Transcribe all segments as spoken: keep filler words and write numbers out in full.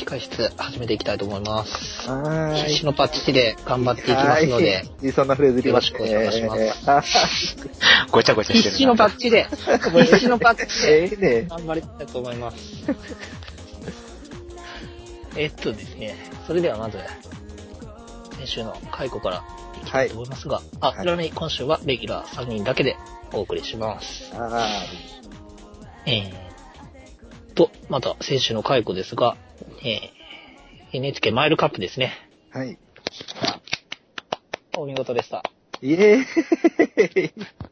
控室始めていきたいと思います。 はーい。 必死のパッチで頑張っていきますので、 そんなフレーズよろしくお願いします。 ごちゃごちゃしてるな。 必死のパッチで、必死のパッチで、 ええね。 頑張りたいと思います。えっとですね、それではまず、先週の解雇からいきたいと思いますが、はい、あ、ちなみに今週はレギュラーさんにんだけでお送りします。 あえーと、また先週の解雇ですが、えー、エヌエイチケー マイルカップですね。 はい。 お見事でした。 イエーイ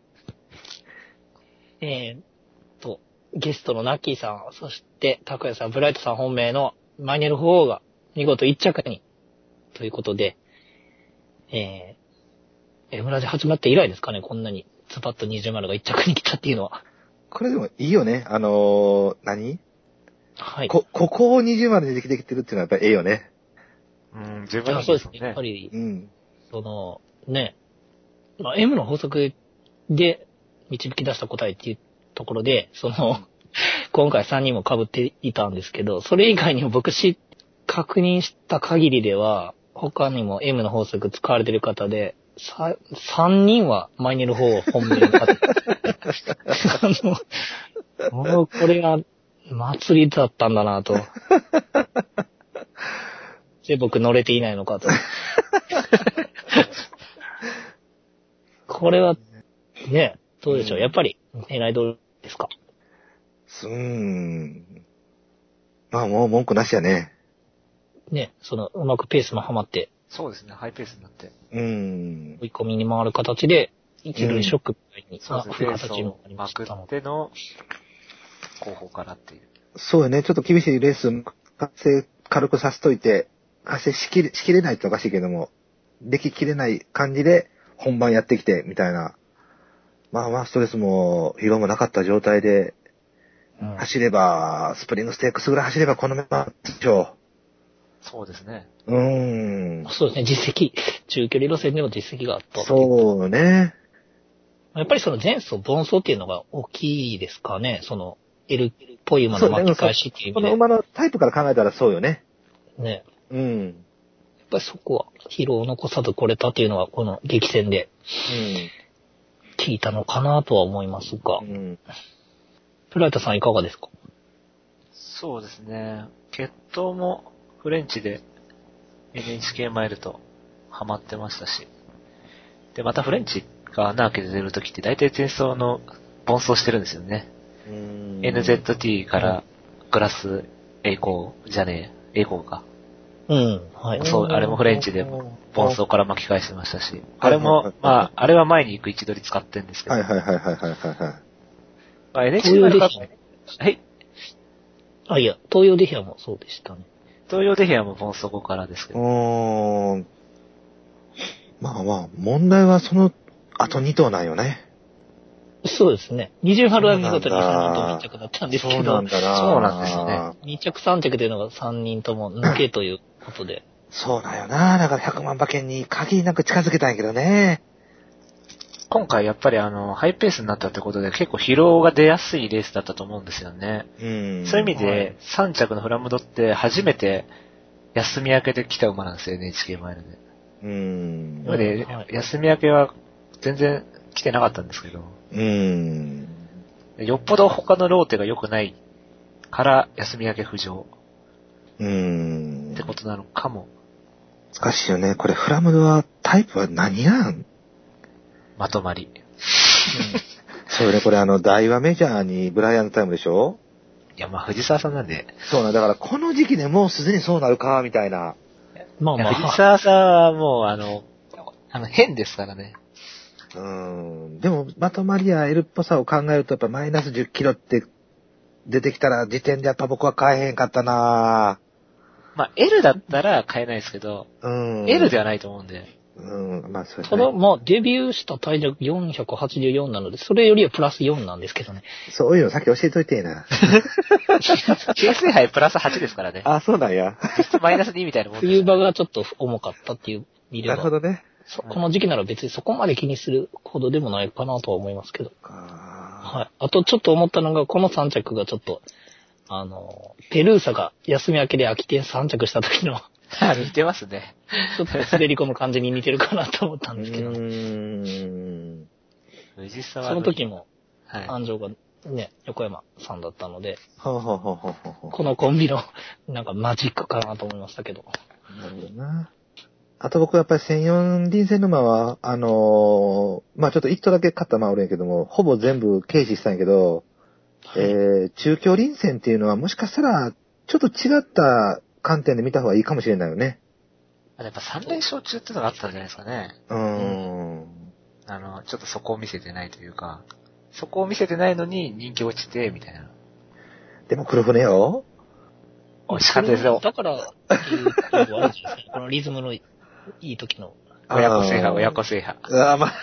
えーと、ゲストのナッキーさん、そしてタクヤさん、ブライトさん本命のマイネルフォーが見事いっ着に、ということで、えー、エムラジ始まって以来ですかね、こんなにズバッとにじゅう丸がいっ着に来たっていうのは。 これでもいいよね。あのー、何はい。 こ、ここをにじゅう丸でできてきてるっていうのはやっぱりええよね。 うん、十分いいそうですね。やっぱり、 うん。 その、ね、まあ、M の法則で導き出した答えっていうところで、その、今回さんにんも被っていたんですけど、それ以外にも僕し、確認した限りでは、他にも M の法則使われてる方で、さ、さんにんはマイネル方を本命の方。あの、もうこれが祭りだったんだなと。で、僕乗れていないのかと。これは、ね、どうでしょう。やっぱり狙い通りですか。 うーん。まあもう文句なしやね。ね、 その、うまくペースもはまって。 そうですね、ハイペースになって。 うーん。 追い込みに回る形で、一塁ショックみたいに、 そうですね、形になりましたので。まくっての、後方からっていう。 そうよね、ちょっと厳しいレース、活性軽くさせといて、活性しきれ、しきれないっておかしいけども、でききれない感じで本番やってきて、みたいな。まあまあ、ストレスも疲労もなかった状態で、うん、走れば、スプリングステークスぐらい走ればこのメンバーでしょう。 そうですね。 うーん。 そうですね、実績。中距離路線でも実績があったそうね。 やっぱりその前走、盆走っていうのが大きいですかね。その、L っぽい馬の巻き返しっていう意味で。 この馬のタイプから考えたらそうよね。 ね。 うん。 やっぱりそこは疲労を残さず来れたっていうのはこの激戦で、聞いたのかなとは思いますが。うん。プライタさんいかがですか？ そうですね。血統もフレンチで エヌエイチケー マイルとハマってましたし。で、またフレンチが穴開けて出るときって大体前走の盆走してるんですよね。エヌゼットティー からグラス栄光じゃねえ、栄光か。 うん、はい。 そう、あれもフレンチで盆走から巻き返してましたし。あれも、まあ、あれは前に行く位置取り使ってるんですけど。 はいはいはいはいはいはい。 まあ、エヌエイチケー マイルか、はい。 あ、いや、東洋デヒアもそうでしたね。 東洋デヒアも盆走後からですけど。 うーん。まあまあ、問題はその後に頭なんよね。 そうですね。二重春は見事にさんにんともいっ着だったんですけど。 そうなんだな。 そうなんですね。 に着さん着というのがさんにんとも抜けということで。 そうだよな。だからひゃくまん馬券に限りなく近づけたんやけどね。 今回やっぱりあの、ハイペースになったってことで結構疲労が出やすいレースだったと思うんですよね。 うん。 そういう意味で、さん着のフラムドって初めて休み明けで来た馬なんですよ、エヌエイチケー マイルで。 うん。 なので、休み明けは全然来てなかったんですけど。 うん。 よっぽど他のローテが良くないから休み明け浮上。 うん。 ってことなのかも。 難しいよね。これフラムドはタイプは何やん？ まとまり。うん、 そうね、これあの、大和メジャーにブライアントタイムでしょ？ いや、まあ藤沢さんなんで。 そうな、だからこの時期でもうすでにそうなるか、みたいな。 まあまあ。 藤沢さんはもうあの、あの、変ですからね。 うーん。でも、まとまりや L っぽさを考えると、やっぱマイナスじゅっキロって出てきたら時点でやっぱ僕は買えへんかったなぁ。 まあ、L だったら買えないですけど、うん。L ではないと思うんで。 うん、まあそうですね。 ただ、まあ、デビューした体重よんひゃくはちじゅうよんなので、それよりはプラスよんなんですけどね。 そういうのさっき教えといてえな。 形成杯プラスはちですからね。 あ、そうなんや。 実質マイナスにみたいなもんです。 冬場がちょっと重かったっていう理由が。 なるほどね。 この時期なら別にそこまで気にするほどでもないかなとは思いますけど。はい。あとちょっと思ったのが、このさん着がちょっと、 あの、ペルーサが休み明けで秋天さん着した時の、 似てますね。 ちょっと滑り込む感じに似てるかなと思ったんですけど、 うーん。 藤沢その時も、 はい。 安城がね、横山さんだったので、 はあ、はあはあはあはあ、 このコンビの、なんかマジックかなと思いましたけど。 なるほどな。あと僕やっぱり専用臨戦沼は、あのー、まあちょっと一頭だけ買った馬おるんやけども、ほぼ全部軽視したんやけど、 はい、 えー、中京臨戦っていうのはもしかしたら、ちょっと違った観点で見た方がいいかもしれないよね。 やっぱさん連勝中っていうのがあったんじゃないですかね。 うーん。 あの、ちょっとそこを見せてないというか、そこを見せてないのに人気落ちて、みたいな。 でも黒船よ。 美味しかったですよ。 だから、っていうことはあるんじゃないですか。このリズムのいい時の。 親子制覇、 あー親子制覇。 あー、まあ。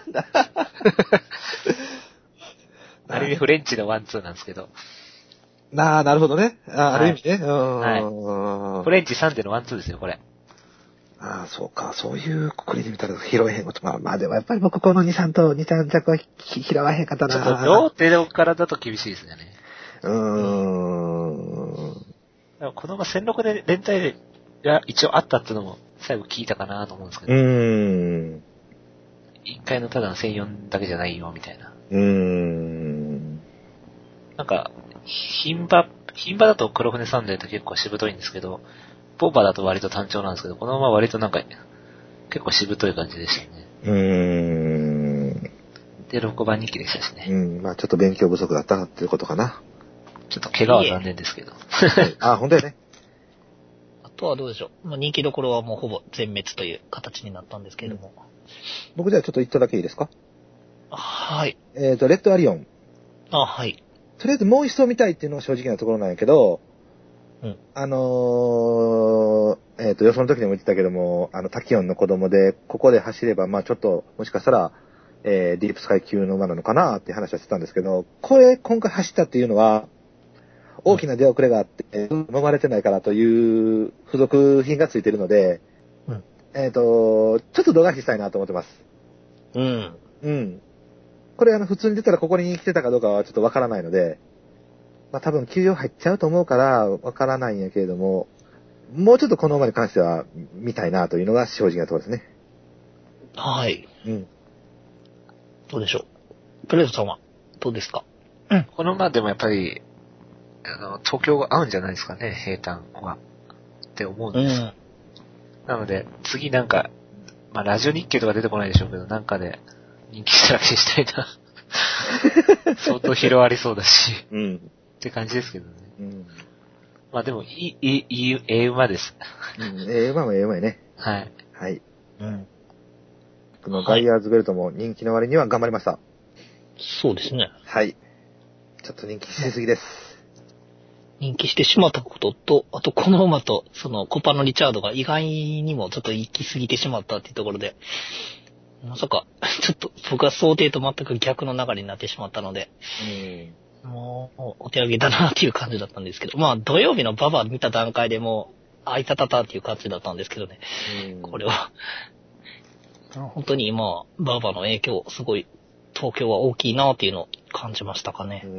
ある意味フレンチのワンツーなんですけど、 なあ、なるほどね。あー、 はいある意味ね。うはいーん。 フレンチさんでのワンツーですよ、これ。 ああ、そうか。そういうくくりで見たら拾えへんこと。まあまあ、でもやっぱり僕このに、さんとに、さん着はひ拾わへんかったちょっとな。 両手からだと厳しいですよね。 うーん。 だからこのまま戦力で連帯が一応あったっていうのも最後聞いたかなと思うんですけうど、 ーん。 一回のただのせんよんだけじゃないよ、みたいな。 うーん。 なんか、牝馬、牝馬だと黒船サンデーって結構しぶといんですけど、ボーバーだと割と単調なんですけど、このまま割となんか、結構しぶとい感じでしたね。 うーん。 で、ろくばん人気でしたしね。 うん。まあちょっと勉強不足だったっていうことかな。 ちょっと怪我は残念ですけど。 あ、ほんとやね。 あとはどうでしょう。まあ、人気どころはもうほぼ全滅という形になったんですけれども。 僕じゃあちょっと一頭だけいいですか？ はい。 えっと、レッドアリオン。 あ、はい。 とりあえずもう一頭見たいっていうのが正直なところなんやけど、 うん。 あのー、えっ、と、予想の時にも言ってたけども、あの、タキオンの子供で、ここで走れば、まあちょっと、もしかしたら、えー、ディープスカイ級の馬なのかなっていう話はしてたんですけど、これ、今回走ったっていうのは、大きな出遅れがあって、飲まれてないからという付属品がついてるので、 うん。 えっ、と、ちょっと度外視したいなと思ってます。 うん。 うん。これ、あの、普通に出たらここに来てたかどうかはちょっとわからないので、まあ多分休養入っちゃうと思うからわからないんやけれども、もうちょっとこの馬に関しては見たいなというのが正直なところですね。 はい。 うん。 どうでしょう。プレートさんはどうですか？うん。 この馬でもやっぱり、あの、東京が合うんじゃないですかね、平坦は。って思うんうです。 ん。 なので、次なんか、まあ、ラジオ日経とか出てこないでしょうけど、なんかで人気したら消したいな。相当広がりそうだし、 うん。 って感じですけどね。 うん。 まあでも、いい、いい、いい、ええ馬です。 うん、ええ馬もええ馬やね。 はい。 はい。 うん。 このガイアーズベルトも人気の割には頑張りました。 そうですね。 はい。ちょっと人気しすぎです。 人気してしまったことと、あとこの馬と、そのコパのリチャードが意外にもちょっと行き過ぎてしまったっていうところで、まさか、ちょっと僕は想定と全く逆の流れになってしまったので、 うん。 もう、お手上げだなっていう感じだったんですけど、まあ土曜日のババ見た段階でもう、あいたたたっていう感じだったんですけどね、 うん、 これは。本当に今、ババの影響、すごい、東京は大きいなっていうのを感じましたかね。 うん。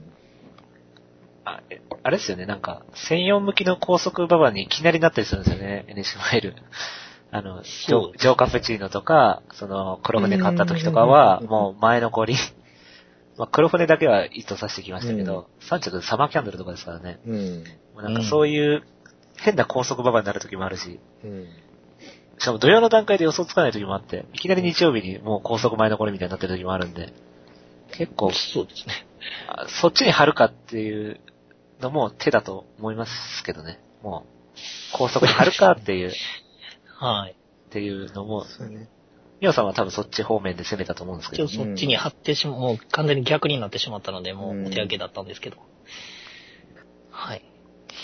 あえあれですよね、なんか、専用向きの高速ババにいきなりなったりするんですよね、エヌエス マイル。あの、ジョジョーカプチーノとか、その、黒船買った時とかは、もう前残り。まあ、黒船だけは意図させてきましたけど、さん着でサマーキャンドルとかですからね。 うん。 もうなんかそういう変な高速ババになる時もあるし、 うん。 しかも土曜の段階で予想つかない時もあって、いきなり日曜日にもう高速前残りみたいになってる時もあるんで、結構、 そうですね。 そっちに張るかっていうのも手だと思いますけどね。もう、高速に張るかっていう、 はい。 っていうのも、 そうね。 ミオさんは多分そっち方面で攻めたと思うんですけど。 そっちに張ってしま、もう完全に逆になってしまったので、もうお手上げだったんですけど。はい。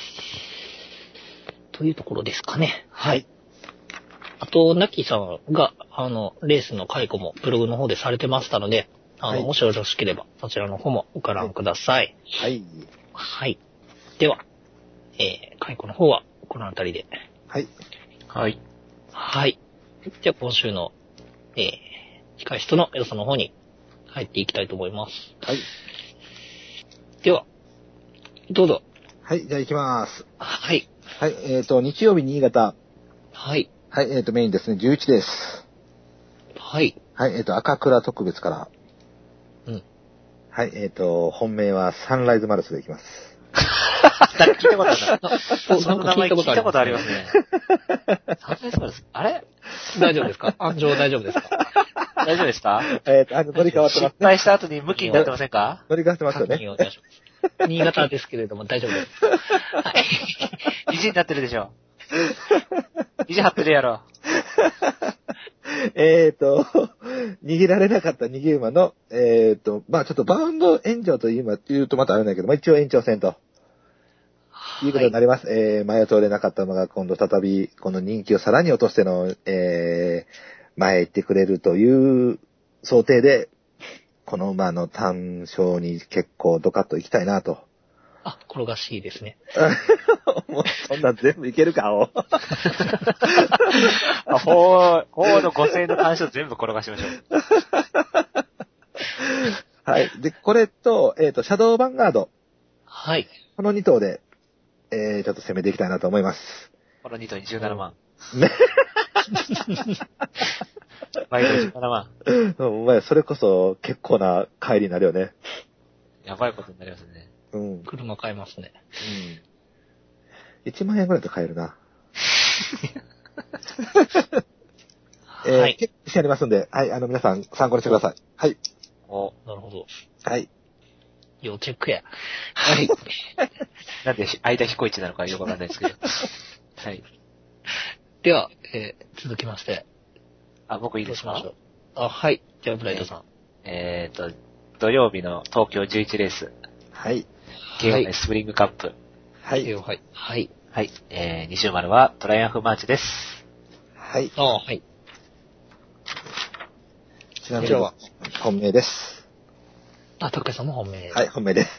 というところですかね。はい。あと、ナッキーさんが、あの、レースの解雇もブログの方でされてましたので、あの、はい、もしよろしければ、そちらの方もご覧ください。 はい。 はい。では、えー、解雇の方はこのあたりで。 はい。 はい。 はい。じゃあ今週の、えー、控室の予想の方に入っていきたいと思います。 はい。 では、どうぞ、 はい、じゃあ行きます。 はい。 はい、えっ、ー、と、日曜日新潟。 はい。 はい、えっ、ー、と、メインですね、じゅういちです。 はい。 はい、えっ、ー、と、赤倉特別から。 うん。 はい、えっ、ー、と、本命はサンライズマルスでいきます。 なんか聞いたことあるな。 お、 そのなんか聞いたことあります、ね、 聞いたことありますね。サンライズマルス。あれ大丈夫ですか？安城大丈夫ですか？ 大丈夫ですか？ えっと、あの、乗り換わってますね。 失敗した後に向きになってませんか？ 乗り換わってますよね。 確認をいたします。新潟ですけれども大丈夫です。はい。 意地になってるでしょ。意地張ってるやろ。 えっと、逃げられなかった逃げ馬の、えっ、ー、と、まあちょっとバウンド延長という、言うとまたあれだけど、まあ一応延長戦と。いうことになります。はい、えー、前を通れなかった馬が今度再び、この人気をさらに落としての、えー、前へ行ってくれるという想定で、この馬の単勝に結構ドカッと行きたいなと。 あ、転がしいですね。 もうそんなん全部いけるか、お。 あ、ほう、ほうのごせんえんの単勝全部転がしましょう。 はい。で、これと、えっ、ー、と、シャドウヴァンガード。 はい。 このに頭で、えー、ちょっと攻めていきたいなと思います。 このに頭にじゅうななまん。 ね。 毎度じゅうななまん。 お前、それこそ結構な帰りになるよね。 やばいことになりますね。 うん。 車買えますね。 うん。いちまん円ぐらいで買えるな。えー、はい。結構してありますんで、はい、あの、皆さん参考にしてください。はい。 お、なるほど。 はい。 要チェックや。はい。 なんで、間彦一なのかよくわかんないですけど。はい。 では、えー、続きまして。 あ、僕いいですか？ あ、はい。じゃあ、ブライトさん。 えー、えーと、土曜日の東京じゅういちレース。 はい。 ケーオーアイ スプリングカップ。 はい。 ケーオーアイ。はい。 はい。えー、西丸はトライアンフマーチです。 はい。 ああ、はい。 ちなみには本命です。 あ、高橋さんも本命。 はい、本命です。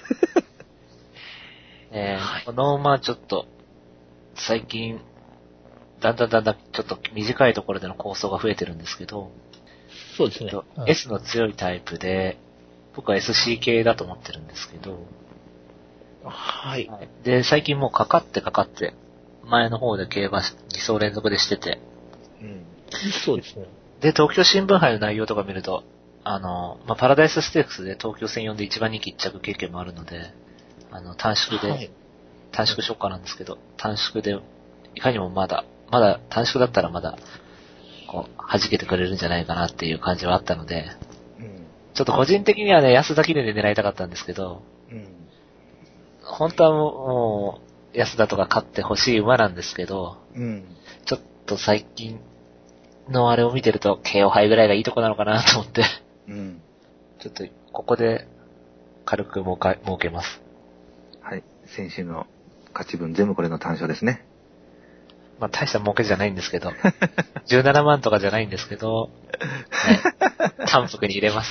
えー、はい、この馬ちょっと、最近、だんだんだんだんちょっと短いところでの構想が増えてるんですけど、 そうですね。 うん、S の強いタイプで、僕は エスシー 系だと思ってるんですけど、 はい。 はい、で、最近もうかかってかかって、前の方で競馬に走連続でしてて、 うん、そうですね。 で、東京新聞杯の内容とか見ると、あの、まあ、パラダイスステークスで東京戦よんで一番人気一着経験もあるので、あの、短縮で、はい、短縮ショッカーなんですけど、短縮で、いかにもまだ、まだ短縮だったらまだ、こう、弾けてくれるんじゃないかなっていう感じはあったので、うん、ちょっと個人的にはね、安田記念で狙いたかったんですけど、うん、本当はもう、安田とか勝ってほしい馬なんですけど、うん、ちょっと最近のあれを見てると、ケーオー 杯ぐらいがいいとこなのかなと思って、うん、ちょっとここで軽く儲か儲けます。 はい、先週の勝ち分全部これの単勝ですね。 まあ大した儲けじゃないんですけど、じゅうななまんとかじゃないんですけど、はい、単服に入れます。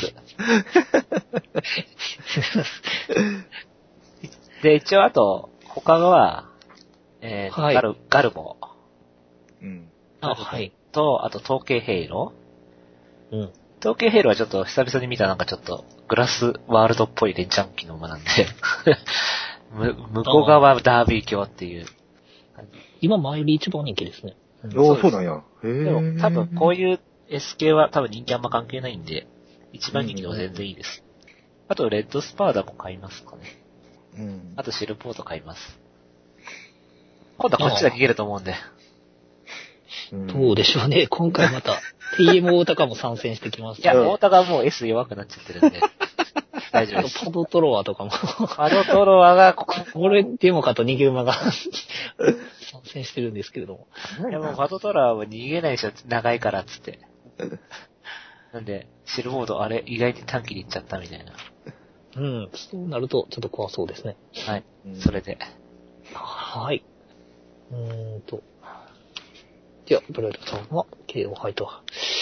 で、一応あと、他は、えーはい、ガル、ガルボ。うん。あ、はい。と、あと、統計ヘイロ。うん。統計ヘイロはちょっと久々に見たなんかちょっと、グラスワールドっぽい連チャン機の馬なんで、む、向こう側ダービー卿っていう。 今、前より一番人気ですね。 うん、おー、そうなんや。 へー。でも、多分こういう エス 系は多分人気あんま関係ないんで、一番人気でも全然いいです。うんうんうん、あと、レッドスパーダも買いますかね。うん。あと、シルポート買います。今度はこっちが逃げると思うんで。 どうでしょうね。今回また、ティーエム 大高も参戦してきます。 いや、大高はもう S 弱くなっちゃってるんで。大丈夫です。 パドトロワとかも。 パドトロワが、ここれでもかと逃げ馬が参戦してるんですけれども。 いや、もうパドトロワは逃げないでしょ。長いからっつって。なんで、シルボードあれ、意外に短期に行っちゃったみたいな。 うん。そうなると、ちょっと怖そうですね。 はい。それで。 はい。うーんと。では、ブライトさんは ケーオー 杯と。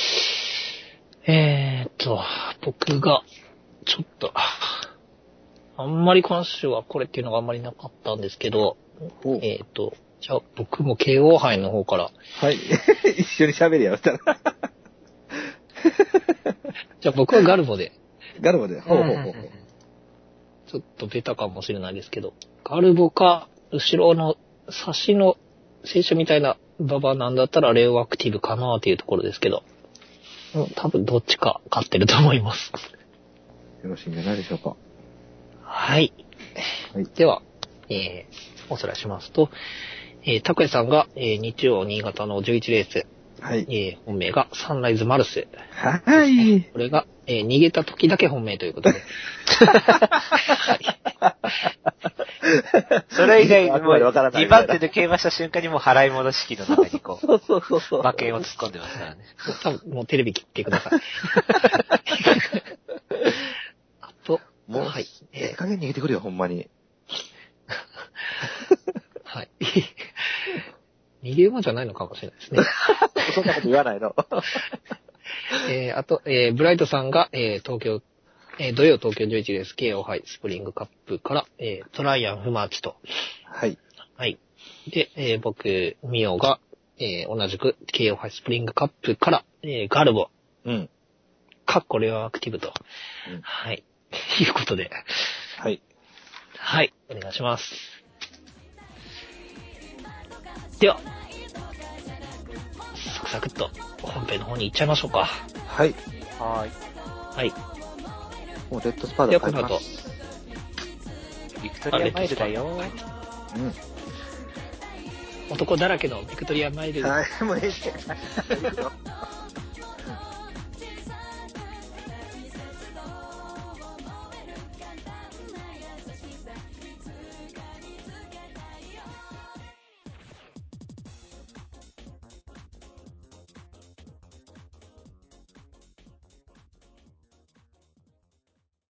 えーっと、僕が、ちょっと、あんまり今週はこれっていうのがあんまりなかったんですけど、えーっと、じゃあ僕も ケーオー 杯の方から。 はい。一緒に喋りやったら。 じゃあ僕はガルボで。 ガルボで。ほうほうほうほう。 ちょっとベタかもしれないですけど、ガルボか、 後ろの差しの選手みたいな馬場なんだったらレオアクティブかなというところですけど、うん、多分どっちか勝ってると思います。 よろしいんじゃないでしょうか。 はい。はい、では、えー、おさらいしますと、えー、拓也さんが、えー、日曜新潟のじゅういちレース、 はい。 えー、本命がサンライズマルス。 はい。 これが、えー、逃げた時だけ本命ということで。はい。 それ以外、もう、にばん手で競馬した瞬間にもう払い戻し機の中にこう、 そうそうそうそう。 馬券を突っ込んでますからね。 多分、もうテレビ切ってください。あと、 もう、はい。ええ加減逃げてくるよ、ほんまに。 はい。逃げ馬じゃないのかもしれないですね。 そんなこと言わないの。 えー、あと、えー、ブライトさんが、えー、東京、えー、土曜東京じゅういちレース ケーオー 杯スプリングカップから、えー、トライアンフマーチと。 はい。 はい。で、えー、僕、ミオが、えー、同じく ケーオー 杯スプリングカップから、えー、ガルボ。 うん。 かっこレオアクティブと。うん、はい。いうことで。 はい。 はい。お願いします。では、サクサクっと本編の方に行っちゃいましょうか。 はい。 はい。 はい。 もうレッドスパーダ書いてます。 ビクトリアマイルだよ。 うん。 男だらけのビクトリアマイル。 はい、もうええって。